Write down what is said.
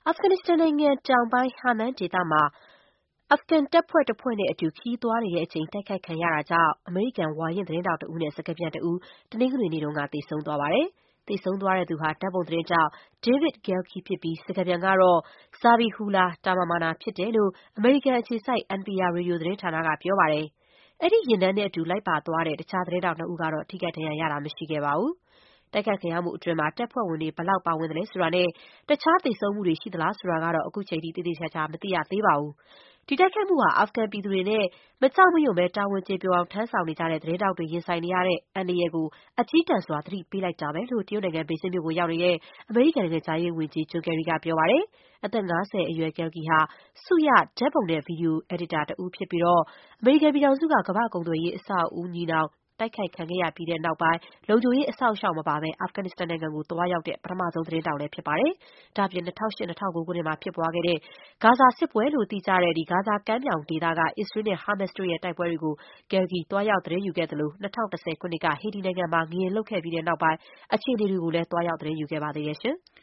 အာဖဂန်နစ္စတန်နိုင်ငံတောင်ပိုင်း Helmand ဒေသမှာ အာဖဂန်တပ်ဖွဲ့တဖွဲ့နဲ့အတူ ခရီးသွားနေချိန် တိုက်ခိုက်ခံရတာကြောင့် အမေရိကန်ဝါရင့်သတင်းထောက်တဦးနဲ့ စကားပြန်တဦး တနင်္ဂနွေနေ့က သေဆုံးသွားပါတယ်။ သေဆုံးသွားသူဟာ ဓာတ်ပုံသတင်းထောက် David Galkey ဖြစ်ပြီး စကားပြန်ကတော့ Zabihullah Tamamana ဖြစ်တယ်လို့ အမေရိကန်အခြေစိုက် NPR ရေဒီယိုသတင်းဌာနက ပြောပါတယ်။ အဲ့ဒီယာဉ်တန်းနဲ့အတူ လိုက်ပါသွားတဲ့ တခြားသတင်းထောက် နှစ်ဦးကတော့ ထိခိုက်ဒဏ်ရာရတာ မရှိခဲ့ပါဘူး။ တိုက်ခိုက်ခံရမှုအတွင်း တပ်ဖွဲ့ဝင်တွေ ဘယ်လောက်ပါဝင်သလဲဆိုတာနဲ့ တခြားသေဆုံးမှုတွေ ရှိသလားဆိုတာကတော့ ခုချိန်ထိ သေသေချာချာ မသိရသေးပါဘူး။ ဒီတိုက်ခိုက်မှုဟာ အာဖဂန်ပြည်သူတွေနဲ့ မကြောက်မရွံ့ဘဲ တာဝန်ကျေပွန်အောင် ထမ်းဆောင်နေကြတဲ့ သတင်းထောက်တွေ ရင်ဆိုင်နေရတဲ့ အန္တရာယ်ကို အကျည်းတန်စွာ သတိပေးလိုက်တာပဲလို့ တရုတ်နိုင်ငံ ဘေဂျင်းမြို့ကိုရောက်နေတဲ့ အမေရိကန်နိုင်ငံခြားရေးဝန်ကြီး John Kerry က ပြောပါတယ်။ အသက် ၅၀ အရွယ် Galkey ဟာ ဆုရ ဓာတ်ပုံနဲ့ ဗွီဒီယို အယ်ဒီတာတဦးဖြစ်ပြီး အမေရိကန်ပြည်ထောင်စုက ကမ္ဘာ့ကုန်သွယ်ရေး အဆောက်အဦညီနောင် တိုက်ခိုက်ခံခဲ့ရပြီးနောက်ပိုင်း လုံခြုံရေးအစောင့်အရှောက်မပါဘဲ အာဖဂန်နစ္စတန်နိုင်ငံကို သွားရောက်တဲ့ ပထမဆုံး သတင်းထောက်လည်း ဖြစ်ပါတယ်။ ဒါ့အပြင် ၂၀၀၈-၂၀၀၉ ခုနှစ်မှာ ဖြစ်ပွားခဲ့တဲ့ ဂါဇာစစ်ပွဲလို့ သိကြတဲ့ ဂါဇာကမ်းမြောင်ဒေသက အစ္စရေးနဲ့ ဟာမတ်စ်တို့ရဲ့ တိုက်ပွဲတွေကို Galkey သွားရောက် သတင်းယူခဲ့သလို ၂၀၁၀ ခုနှစ်က ဟေတီနိုင်ငံမှာ ငလျင်လှုပ်ခဲ့ပြီးနောက်ပိုင်း အခြေအနေတွေကိုလည်း သွားရောက် သတင်းယူခဲ့ပါသေးတယ်။